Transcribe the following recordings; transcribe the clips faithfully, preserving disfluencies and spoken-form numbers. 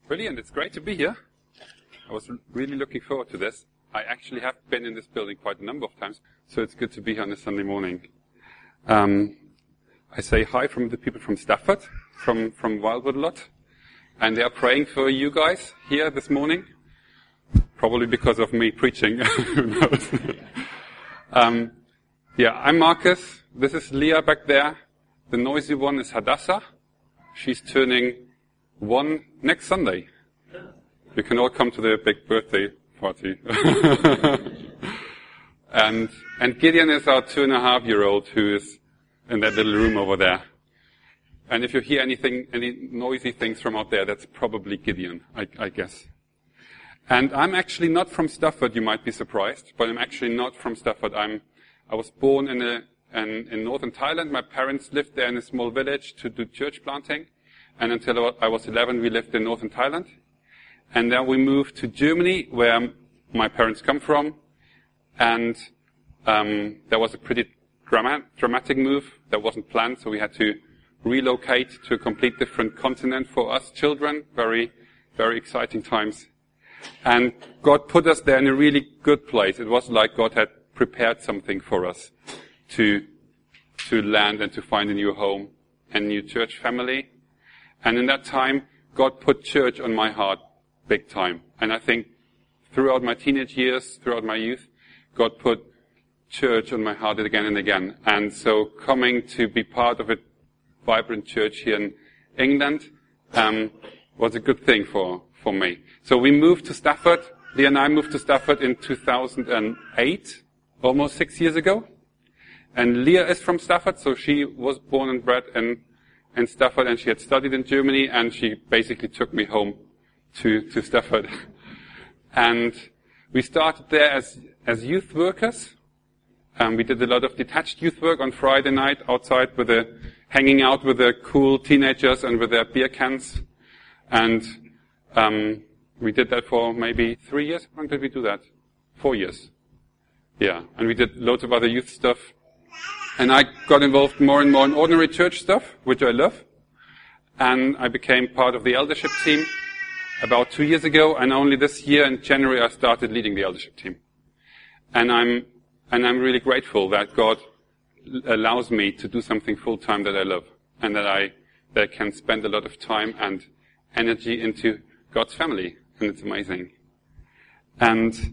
Brilliant. It's great to be here. I was really looking forward to this. I actually have been in this building quite a number of times, so it's good to be here on a Sunday morning. Um, I say hi from the people from Stafford, from, from Wildwood a lot, and they are praying for you guys here this morning, probably because of me preaching. Who knows? um, yeah, I'm Marcus. This is Leah back there. The noisy one is Hadassah. She's turning one next Sunday. You can all come to the big birthday party. and and Gideon is our two and a half year old who is in that little room over there. And if you hear anything, any noisy things from out there, that's probably Gideon, I, I guess. And I'm actually not from Stafford, you might be surprised, but I'm actually not from Stafford. I'm, I was born in a, in, in northern Thailand. My parents lived there in a small village to do church planting. And until I was eleven, we lived in northern Thailand. And then we moved to Germany, where my parents come from. And um, that was a pretty drama- dramatic move that wasn't planned, so we had to relocate to a complete different continent for us children. Very, very exciting times. And God put us there in a really good place. It was like God had prepared something for us to to land and to find a new home and new church family. And in that time, God put church on my heart big time. And I think throughout my teenage years, throughout my youth, God put church on my heart again and again. And so coming to be part of a vibrant church here in England um, was a good thing for, for me. So we moved to Stafford. Leah and I moved to Stafford in two thousand eight, almost six years ago. And Leah is from Stafford, so she was born and bred in in Stafford, and she had studied in Germany, and she basically took me home to, to Stafford. And we started there as, as youth workers. Um, we did a lot of detached youth work on Friday night outside with the, hanging out with the cool teenagers and with their beer cans. And, um, we did that for maybe three years. How long did we do that? Four years. Yeah. And we did loads of other youth stuff. And I got involved more and more in ordinary church stuff, which I love. And I became part of the eldership team about two years ago. And only this year in January, I started leading the eldership team. And I'm, and I'm really grateful that God allows me to do something full time that I love. And that I, that I can spend a lot of time and energy into God's family. And it's amazing. And,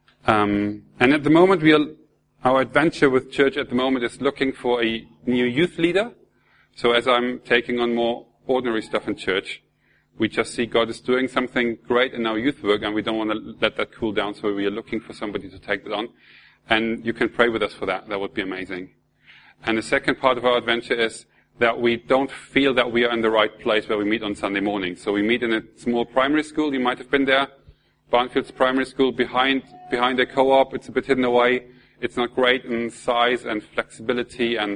um, and at the moment we are, Our adventure with church at the moment is looking for a new youth leader. So as I'm taking on more ordinary stuff in church, we just see God is doing something great in our youth work, and we don't want to let that cool down, so we are looking for somebody to take that on. And you can pray with us for that. That would be amazing. And the second part of our adventure is that we don't feel that we are in the right place where we meet on Sunday morning. So we meet in a small primary school. You might have been there. Barnfields Primary School behind, behind a co-op. It's a bit hidden away. It's not great in size and flexibility, and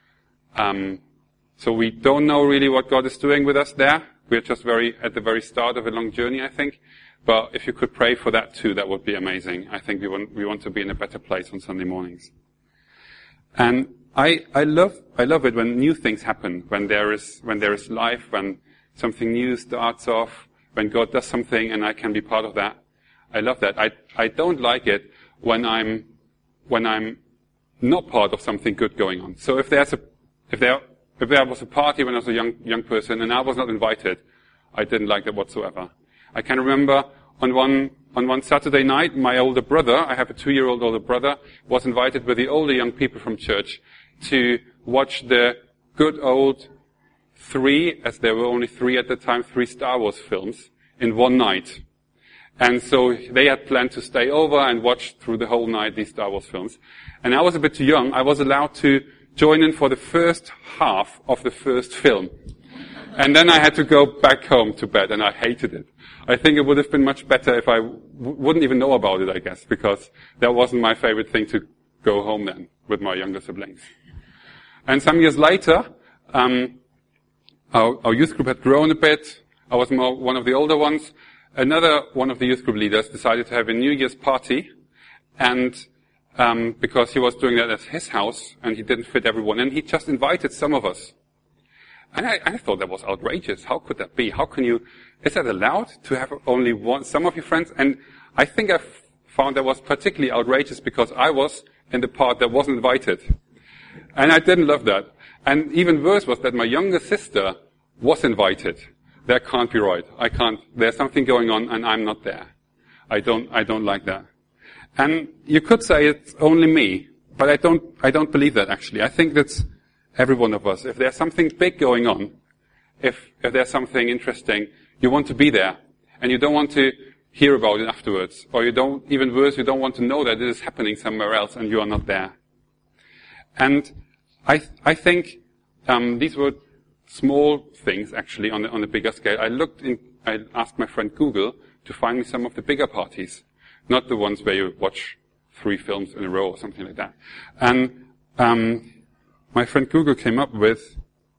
um, so we don't know really what God is doing with us there. We're just very at the very start of a long journey, I think. But if you could pray for that too, that would be amazing. I think we want we want to be in a better place on Sunday mornings. And I I love I love it when new things happen, when there is when there is life, when something new starts off, when God does something, and I can be part of that. I love that. I I don't like it when I'm when I'm not part of something good going on. So if there's a, if there, if there was a party when I was a young, young person and I was not invited, I didn't like that whatsoever. I can remember on one, on one Saturday night, my older brother, I have a two-year-old older brother, was invited with the older young people from church to watch the good old three, as there were only three at the time, three Star Wars films in one night. And so they had planned to stay over and watch through the whole night these Star Wars films. And I was a bit too young. I was allowed to join in for the first half of the first film. And then I had to go back home to bed, and I hated it. I think it would have been much better if I w- wouldn't even know about it, I guess, because that wasn't my favorite thing to go home then with my younger siblings. And some years later, um, our, our youth group had grown a bit. I was more one of the older ones. Another one of the youth group leaders decided to have a New Year's party, and um, because he was doing that at his house, and he didn't fit everyone in, he just invited some of us. And I, I thought that was outrageous. How could that be? How can you, is that allowed to have only one, some of your friends? And I think I found that was particularly outrageous because I was in the part that wasn't invited. And I didn't love that. And even worse was that my younger sister was invited. That can't be right. I can't, there's something going on and I'm not there. I don't, I don't like that. And you could say it's only me, but I don't, I don't believe that actually. I think that's every one of us. If there's something big going on, if, if there's something interesting, you want to be there. And you don't want to hear about it afterwards. Or you don't, even worse, you don't want to know that it is happening somewhere else and you are not there. And I, I think, um, these were small things actually on the, on the bigger scale. I looked in, I asked my friend Google to find me some of the bigger parties. Not the ones where you watch three films in a row or something like that. And, um, my friend Google came up with,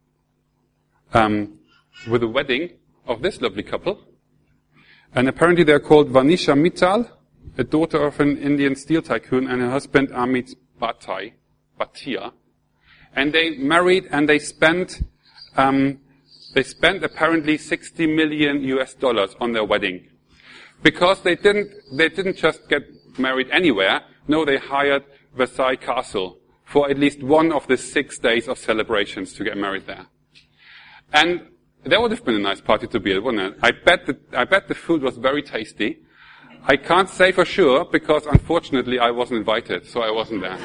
um, with a wedding of this lovely couple. And apparently they're called Vanisha Mittal, a daughter of an Indian steel tycoon, and her husband Amit Bhatia. Bhatia. And they married and they spent, um, they spent apparently sixty million U S dollars on their wedding. Because they didn't, they didn't just get married anywhere. No, they hired Versailles Castle for at least one of the six days of celebrations to get married there. And that would have been a nice party to be at, wouldn't it? I bet the, I bet the food was very tasty. I can't say for sure because unfortunately I wasn't invited, so I wasn't there.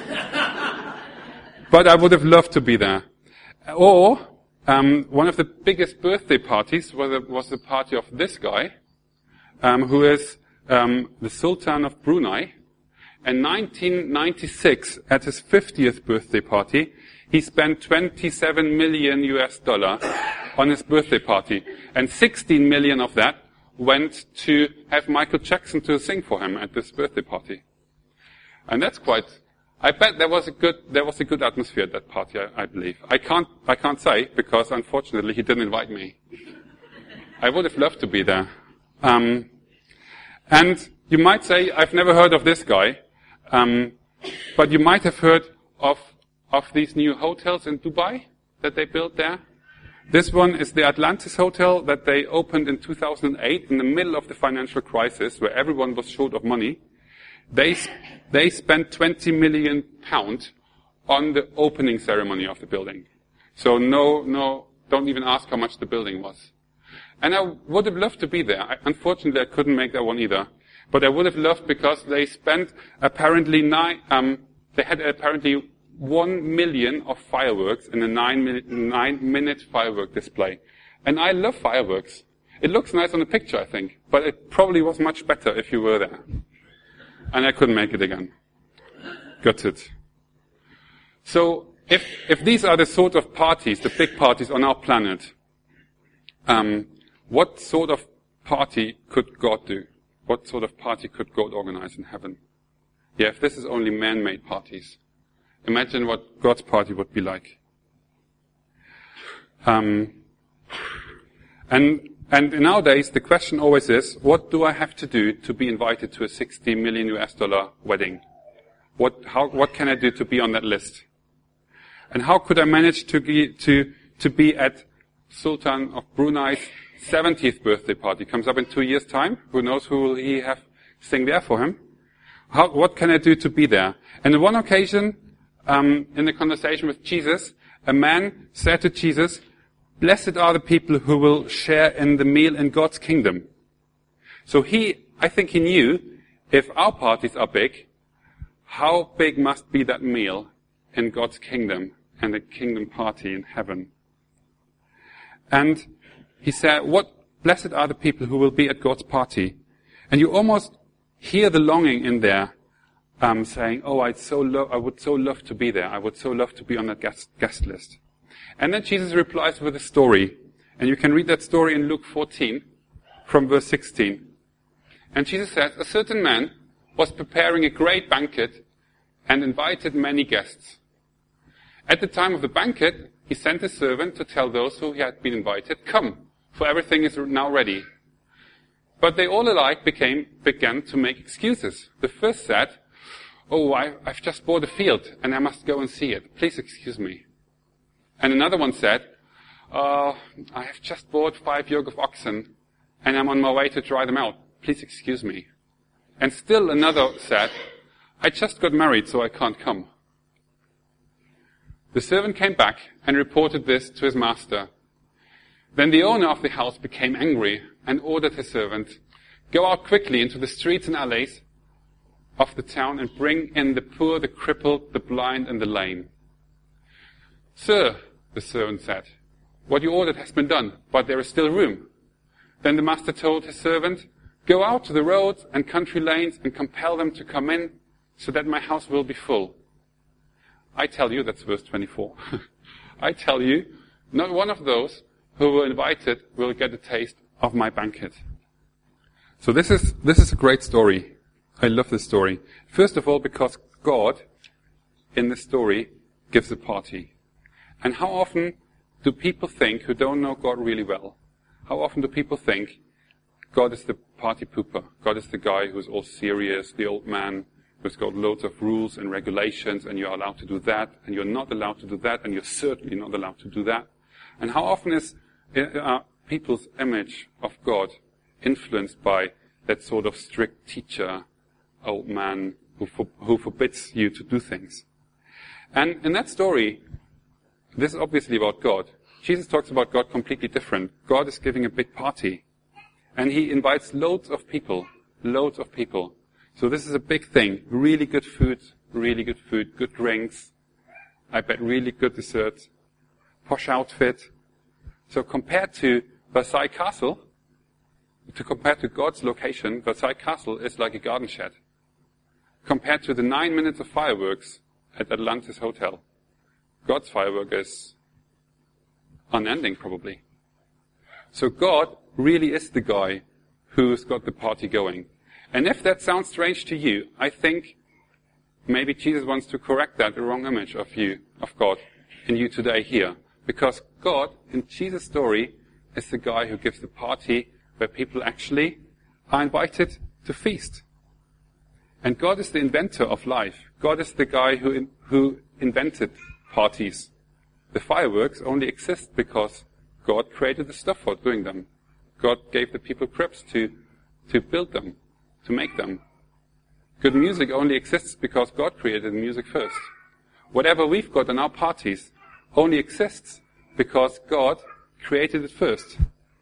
But I would have loved to be there. Or, um, one of the biggest birthday parties was, a, was the party of this guy, um, who is, um, the Sultan of Brunei. In nineteen ninety-six, at his fiftieth birthday party, he spent twenty-seven million U S dollar on his birthday party. And sixteen million of that went to have Michael Jackson to sing for him at this birthday party. And that's quite, I bet there was a good, there was a good atmosphere at that party, I, I believe. I can't, I can't say because unfortunately he didn't invite me. I would have loved to be there. Um, and you might say, I've never heard of this guy. Um, but you might have heard of, of these new hotels in Dubai that they built there. This one is the Atlantis Hotel that they opened in two thousand eight in the middle of the financial crisis where everyone was short of money. They, they spent twenty million pounds on the opening ceremony of the building. So no, no, don't even ask how much the building was. And I would have loved to be there. I, unfortunately, I couldn't make that one either. But I would have loved because they spent apparently nine, um, they had apparently one million of fireworks in a nine minute, nine minute firework display. And I love fireworks. It looks nice on the picture, I think, but it probably was much better if you were there. And I couldn't make it again. Got it. So, if, if these are the sort of parties, the big parties on our planet, um, what sort of party could God do? What sort of party could God organize in heaven? Yeah, if this is only man-made parties, imagine what God's party would be like. Um, and and nowadays the question always is, what do I have to do to be invited to a sixty million U S dollar wedding? What how what can I do to be on that list? And how could I manage to be to to be at Sultan of Brunei's seventieth birthday party? Comes up in two years' time. Who knows who will he have sing there for him? How, what can I do to be there? And on one occasion, um, in the conversation with Jesus, a man said to Jesus, "Blessed are the people who will share in the meal in God's kingdom." So he, I think he knew, if our parties are big, how big must be that meal in God's kingdom and the kingdom party in heaven. And he said, what, blessed are the people who will be at God's party. And you almost hear the longing in there, um, saying, oh, I'd so lo- I would so love to be there. I would so love to be on that guest, guest list. And then Jesus replies with a story. And you can read that story in Luke fourteen, from verse sixteen. And Jesus says, a certain man was preparing a great banquet and invited many guests. At the time of the banquet, he sent his servant to tell those who had been invited, come, for everything is now ready. But they all alike became, began to make excuses. The first said, oh, I, I've just bought a field and I must go and see it. Please excuse me. And another one said, uh, I have just bought five yoke of oxen, and I'm on my way to dry them out. Please excuse me. And still another said, I just got married, so I can't come. The servant came back and reported this to his master. Then the owner of the house became angry and ordered his servant, go out quickly into the streets and alleys of the town and bring in the poor, the crippled, the blind, and the lame. Sir, the servant said, what you ordered has been done, but there is still room. Then the master told his servant, go out to the roads and country lanes and compel them to come in so that my house will be full. I tell you, that's verse twenty-four. I tell you, not one of those who were invited will get a taste of my banquet. So this is, this is a great story. I love this story. First of all, because God, in this story, gives a party. And how often do people think, who don't know God really well, how often do people think God is the party pooper? God is the guy who's all serious, the old man who's got loads of rules and regulations, and you're allowed to do that, and you're not allowed to do that, and you're certainly not allowed to do that. And how often is uh, people's image of God influenced by that sort of strict teacher, old man who, for, who forbids you to do things? And in that story, this is obviously about God. Jesus talks about God completely different. God is giving a big party. And he invites loads of people, loads of people. So this is a big thing. Really good food, really good food, good drinks. I bet really good desserts. Posh outfit. So compared to Versailles Castle, to compare to God's location, Versailles Castle is like a garden shed. Compared to the nine minutes of fireworks at Atlantis Hotel, God's firework is unending probably. So God really is the guy who's got the party going. And if that sounds strange to you, I think maybe Jesus wants to correct that wrong image of you, of God, in you today here. Because God, in Jesus' story, is the guy who gives the party where people actually are invited to feast. And God is the inventor of life. God is the guy who in, who invented parties. The fireworks only exist because God created the stuff for doing them. God gave the people cribs to, to build them, to make them. Good music only exists because God created music first. Whatever we've got in our parties only exists because God created it first.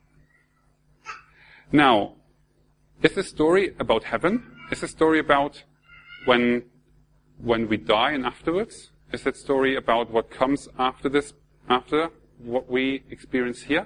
Now, is the story about heaven? Is the story about when, when we die and afterwards? Is that story about what comes after this, after what we experience here?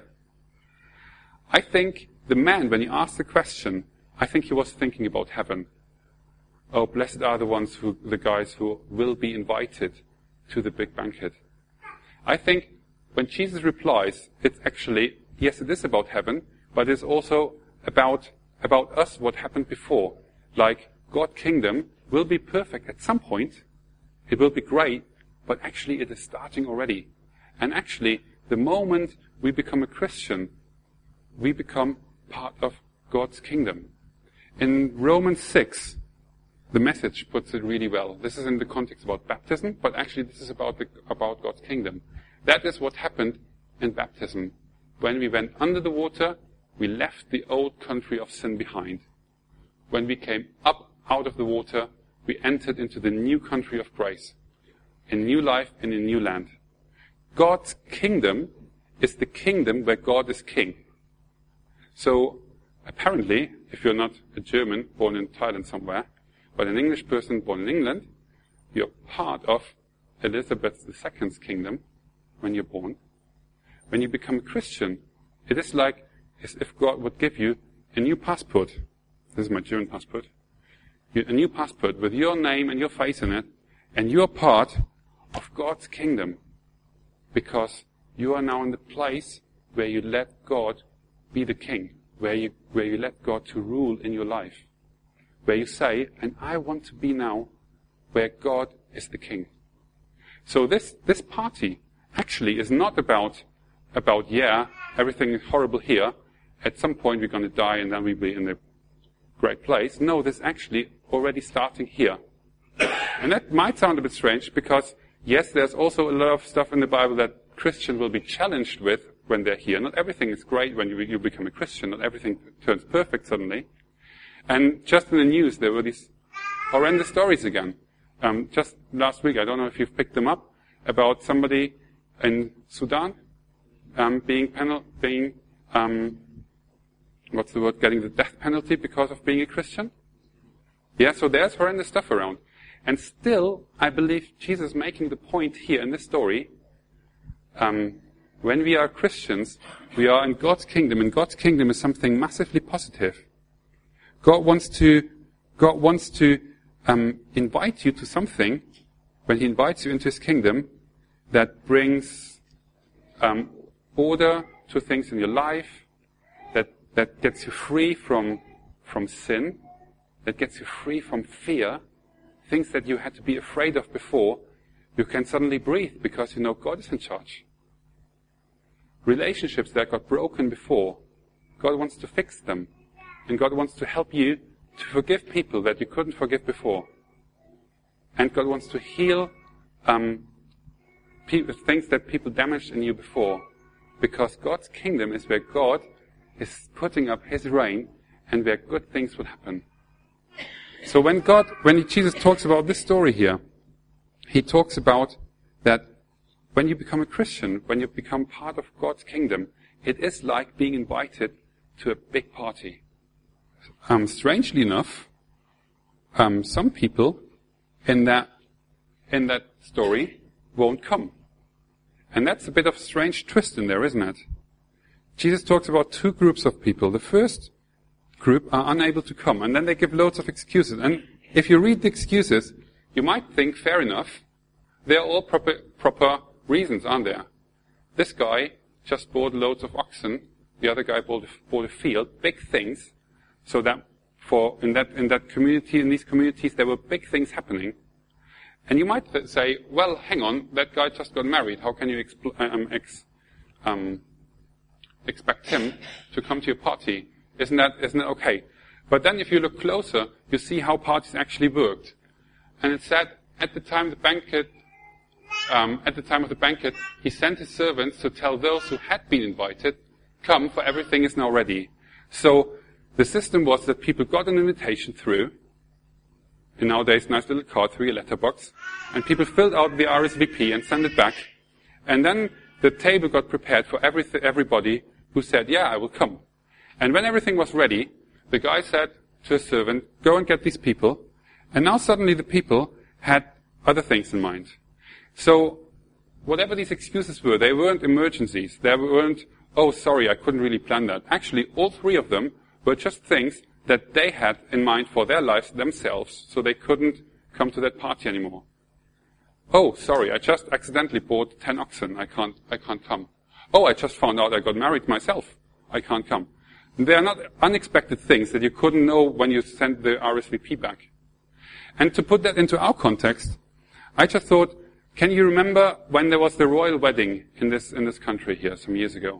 I think the man, when he asked the question, I think he was thinking about heaven. Oh, blessed are the ones who, the guys who will be invited to the big banquet. I think when Jesus replies, it's actually, yes, it is about heaven, but it's also about, about us, what happened before. Like, God's kingdom will be perfect at some point. It will be great, but actually it is starting already. And actually, the moment we become a Christian, we become part of God's kingdom. In Romans six, the Message puts it really well. This is in the context about baptism, but actually this is about the, about God's kingdom. That is what happened in baptism. When we went under the water, we left the old country of sin behind. When we came up out of the water, we entered into the new country of grace. A new life in a new land. God's kingdom is the kingdom where God is king. So, apparently, if you're not a German born in Thailand somewhere, but an English person born in England, you're part of Elizabeth the Second's kingdom when you're born. When you become a Christian, it is like as if God would give you a new passport. This is my German passport. A new passport with your name and your face in it, and you're part of God's kingdom. Because you are now in the place where you let God be the king, where you, where you let God to rule in your life. Where you say, and I want to be now where God is the king. So this, this party actually is not about, about, yeah, everything is horrible here. At some point we're going to die and then we'll be in a great place. No, this is actually already starting here. And that might sound a bit strange because, yes, there's also a lot of stuff in the Bible that Christians will be challenged with when they're here. Not everything is great when you, you become a Christian. Not everything turns perfect suddenly. And just in the news, there were these horrendous stories again. Um, just last week, I don't know if you've picked them up, about somebody in Sudan um, being penal, being um, what's the word, getting the death penalty because of being a Christian. Yeah, so there's horrendous stuff around. And still, I believe Jesus is making the point here in this story. Um, when we are Christians, we are in God's kingdom, and God's kingdom is something massively positive. God wants to, God wants to um, invite you to something, when He invites you into His kingdom, that brings um, order to things in your life, that that gets you free from from sin, that gets you free from fear, things that you had to be afraid of before. You can suddenly breathe because you know God is in charge. Relationships that got broken before, God wants to fix them. And God wants to help you to forgive people that you couldn't forgive before. And God wants to heal um, pe- things that people damaged in you before. Because God's kingdom is where God is putting up His reign and where good things will happen. So when God, when Jesus talks about this story here, He talks about that when you become a Christian, when you become part of God's kingdom, it is like being invited to a big party. Um, strangely enough, um, some people in that in that story won't come. And that's a bit of a strange twist in there, isn't it? Jesus talks about two groups of people. The first group are unable to come, and then they give loads of excuses. And if you read the excuses, you might think, fair enough, they're all proper, proper reasons, aren't there? This guy just bought loads of oxen. The other guy bought a, bought a field, big things. So that for in that in that community, in these communities, there were big things happening. And you might th- say, well, hang on, that guy just got married. How can you expl- um, ex- um, expect him to come to your party? Isn't that isn't that okay? But then, if you look closer, you see how parties actually worked. And it said at the time the banquet, um, at the time of the banquet, he sent his servants to tell those who had been invited, "Come, for everything is now ready." So the system was that people got an invitation through, in nowadays nice little card through your letterbox, and people filled out the R S V P and sent it back, and then the table got prepared for every, everybody who said, "Yeah, I will come." And when everything was ready, the guy said to his servant, "Go and get these people," and now suddenly the people had other things in mind. So whatever these excuses were, they weren't emergencies. They weren't, "Oh, sorry, I couldn't really plan that." Actually, all three of them were just things that they had in mind for their lives themselves, so they couldn't come to that party anymore. "Oh, sorry, I just accidentally bought ten oxen. I can't, I can't come." "Oh, I just found out I got married myself. I can't come." They are not unexpected things that you couldn't know when you sent the R S V P back. And to put that into our context, I just thought, can you remember when there was the royal wedding in this, in this country here some years ago?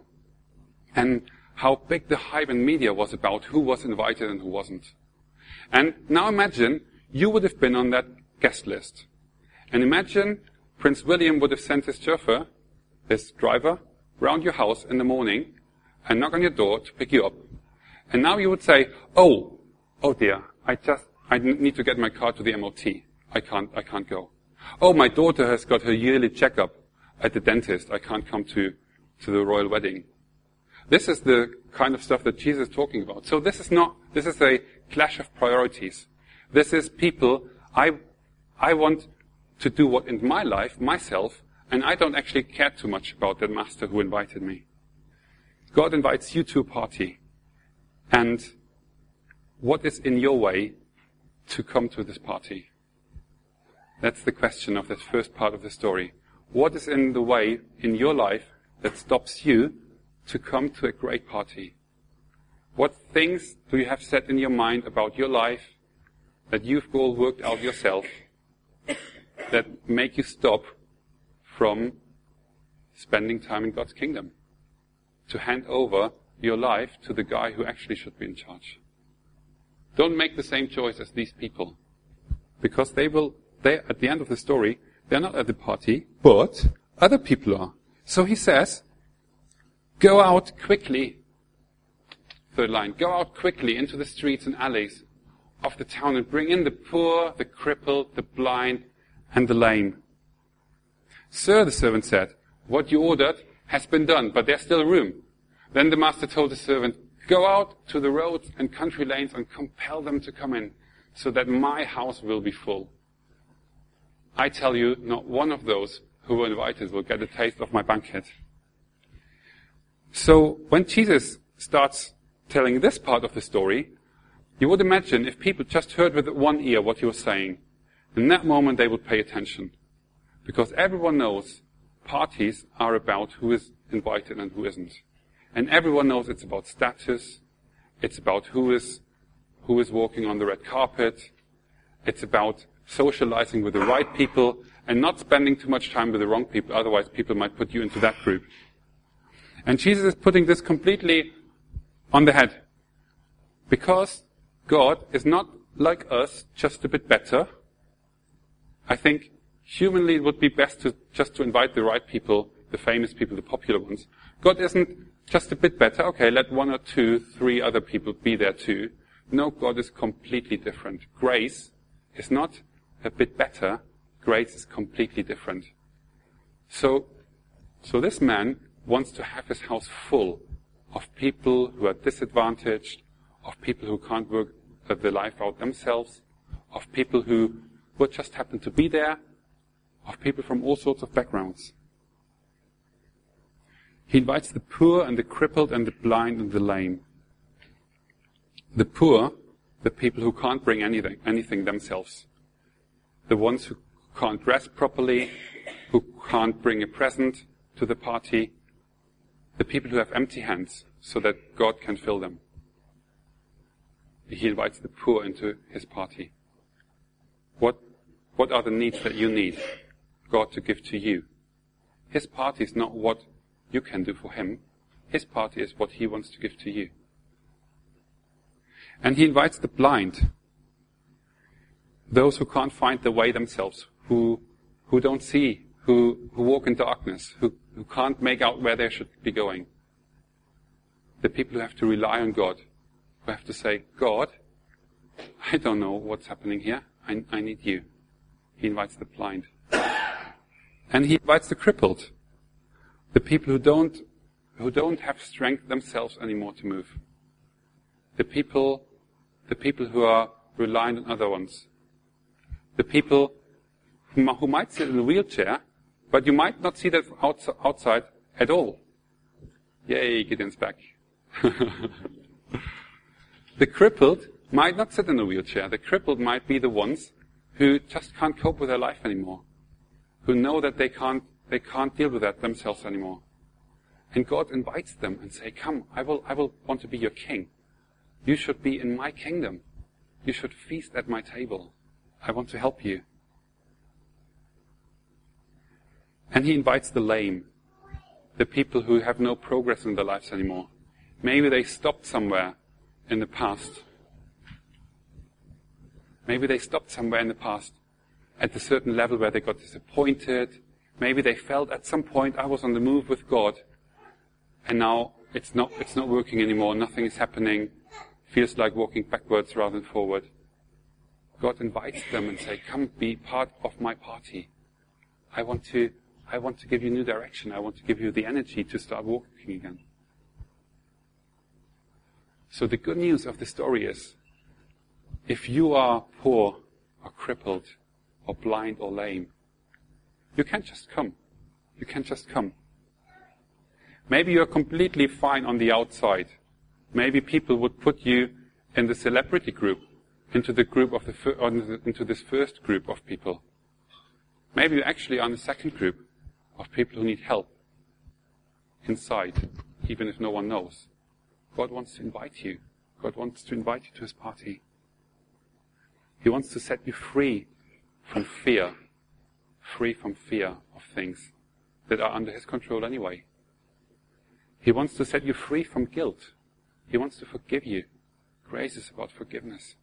And how big the hype and media was about who was invited and who wasn't. And now imagine you would have been on that guest list. And imagine Prince William would have sent his chauffeur, his driver, round your house in the morning and knock on your door to pick you up. And now you would say, oh, oh dear, I just, I need to get my car to the M O T. I can't, I can't go. Oh, my daughter has got her yearly checkup at the dentist. I can't come to, to the royal wedding. This is the kind of stuff that Jesus is talking about. So this is not, this is a clash of priorities. This is people, I, I want to do what in my life, myself, and I don't actually care too much about the master who invited me. God invites you to a party. And what is in your way to come to this party? That's the question of that first part of the story. What is in the way in your life that stops you to come to a great party? What things do you have set in your mind about your life that you've all worked out yourself that make you stop from spending time in God's kingdom? To hand over your life to the guy who actually should be in charge. Don't make the same choice as these people. Because they will, they, at the end of the story, they're not at the party, but other people are. So he says, Go out quickly. Third line. Go out quickly into the streets and alleys of the town and bring in the poor, the crippled, the blind, and the lame. Sir, the servant said, what you ordered has been done, but there's still room. Then the master told the servant, go out to the roads and country lanes and compel them to come in, so that my house will be full. I tell you, not one of those who were invited will get a taste of my banquet. So when Jesus starts telling this part of the story, you would imagine if people just heard with one ear what he was saying, in that moment they would pay attention. Because everyone knows parties are about who is invited and who isn't. And everyone knows it's about status, it's about who is, who is walking on the red carpet, it's about socializing with the right people and not spending too much time with the wrong people, otherwise people might put you into that group. And Jesus is putting this completely on the head. Because God is not like us, just a bit better. I think humanly it would be best to just to invite the right people, the famous people, the popular ones. God isn't just a bit better. Okay, let one or two, three other people be there too. No, God is completely different. Grace is not a bit better. Grace is completely different. So, so this man wants to have his house full of people who are disadvantaged, of people who can't work their life out themselves, of people who would just happen to be there, of people from all sorts of backgrounds. He invites the poor and the crippled and the blind and the lame. The poor, the people who can't bring anything, anything themselves. The ones who can't dress properly, who can't bring a present to the party. The people who have empty hands so that God can fill them. He invites the poor into his party. What, what are the needs that you need God to give to you? His party is not what you can do for him. His party is what he wants to give to you. And he invites the blind, those who can't find the way themselves, who who don't see, who, who walk in darkness, who, who can't make out where they should be going. The people who have to rely on God, who have to say, God, I don't know what's happening here. I, I need you. He invites the blind. And he invites the crippled, the people who don't who don't have strength themselves anymore to move. The people, the people who are reliant on other ones. The people who, who might sit in a wheelchair, but you might not see that outside at all. Yay, Gideon's back. The crippled might not sit in a wheelchair. The crippled might be the ones who just can't cope with their life anymore, who know that they can't they can't deal with that themselves anymore. And God invites them and say, come, I will I will want to be your king. You should be in my kingdom. You should feast at my table. I want to help you. And he invites the lame, the people who have no progress in their lives anymore. Maybe they stopped somewhere in the past. Maybe they stopped somewhere in the past at a certain level where they got disappointed. Maybe they felt at some point, I was on the move with God, and now it's not, it's not working anymore. Nothing is happening. Feels like walking backwards rather than forward. God invites them and say, come be part of my party. I want to, I want to give you new direction. I want to give you the energy to start walking again. So the good news of the story is, if you are poor or crippled or blind or lame, you can't just come. You can't just come. Maybe you're completely fine on the outside. Maybe people would put you in the celebrity group, into the group of the fir- or into this first group of people. Maybe you actually are in the second group of people who need help inside, even if no one knows. God wants to invite you. God wants to invite you to his party. He wants to set you free from fear, free from fear of things that are under his control anyway. He wants to set you free from guilt. He wants to forgive you. Grace is about forgiveness.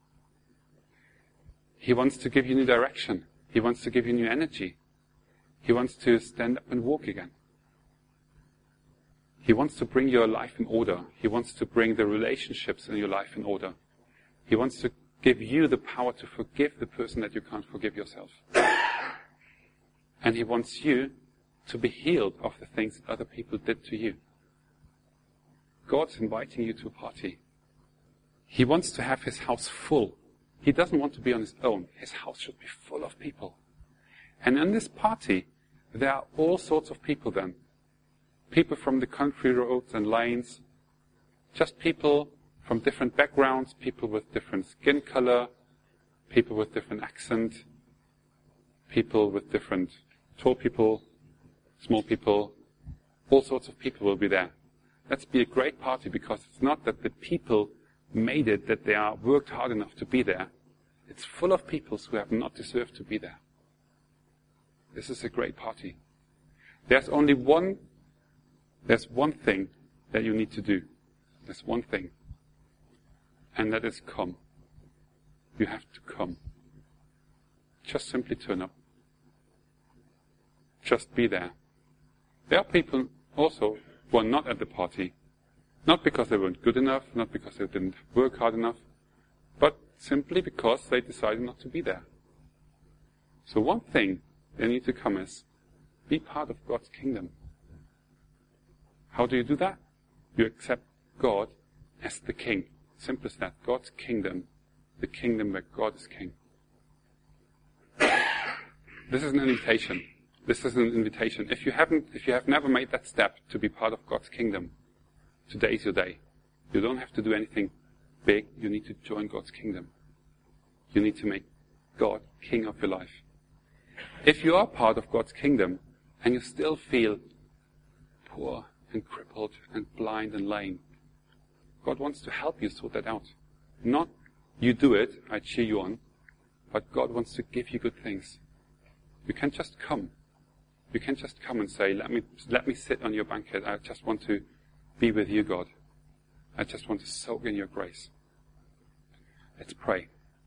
He wants to give you new direction. He wants to give you new energy. He wants to stand up and walk again. He wants to bring your life in order. He wants to bring the relationships in your life in order. He wants to give you the power to forgive the person that you can't forgive yourself. And He wants you to be healed of the things that other people did to you. God's inviting you to a party. He wants to have His house full. He doesn't want to be on His own. His house should be full of people. And in this party, there are all sorts of people then. People from the country roads and lanes. Just people from different backgrounds, people with different skin color, people with different accent, people with different tall people, small people, all sorts of people will be there. Let's be a great party, because it's not that the people made it, that they are worked hard enough to be there. It's full of people who have not deserved to be there. This is a great party. There's only one, there's one thing that you need to do. There's one thing. And that is come. You have to come. Just simply turn up. Just be there. There are people also who are not at the party. Not because they weren't good enough, not because they didn't work hard enough, but simply because they decided not to be there. So one thing they need to come is, be part of God's kingdom. How do you do that? You accept God as the King. Simple as that. God's kingdom. The kingdom where God is King. This is an invitation. This is an invitation. If you haven't, if you have never made that step to be part of God's kingdom, today is your day. You don't have to do anything big. You need to join God's kingdom. You need to make God King of your life. If you are part of God's kingdom and you still feel poor and crippled and blind and lame, God wants to help you sort that out. Not you do it, I cheer you on, but God wants to give you good things. You can just come. You can just come and say, let me, let me sit on your banquet. I just want to be with you, God. I just want to soak in your grace. Let's pray.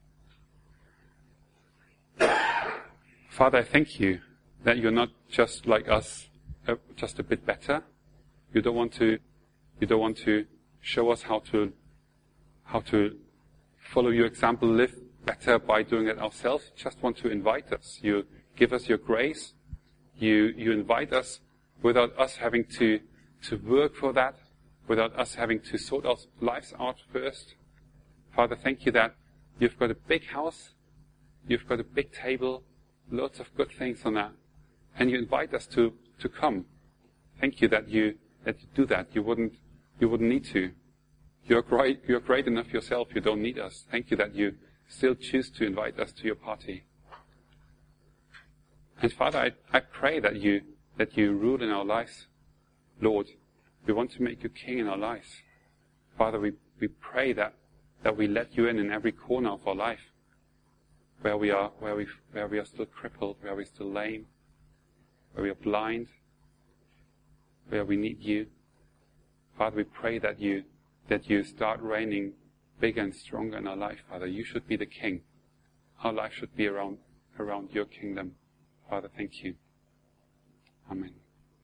Father, I thank you that you're not just like us, uh, just a bit better. You don't want to, you don't want to show us how to, how to follow your example, live better by doing it ourselves. You just want to invite us. You give us your grace. You, you invite us without us having to, to work for that, without us having to sort our lives out first. Father, thank you that you've got a big house, you've got a big table, lots of good things on that, and you invite us to, to come. Thank you that you, that you do that. You wouldn't, you wouldn't need to. You're great, you're great enough yourself. You don't need us. Thank you that you still choose to invite us to your party. And Father, I, I pray that you, that you rule in our lives. Lord, we want to make you King in our lives. Father, we, we pray that, that we let you in in every corner of our life. Where we are, where we, where we are still crippled, where we're still lame, where we are blind, where we need you. Father, we pray that you, that you start reigning bigger and stronger in our life, Father. You should be the King. Our life should be around, around your kingdom. Father, thank you. Amen.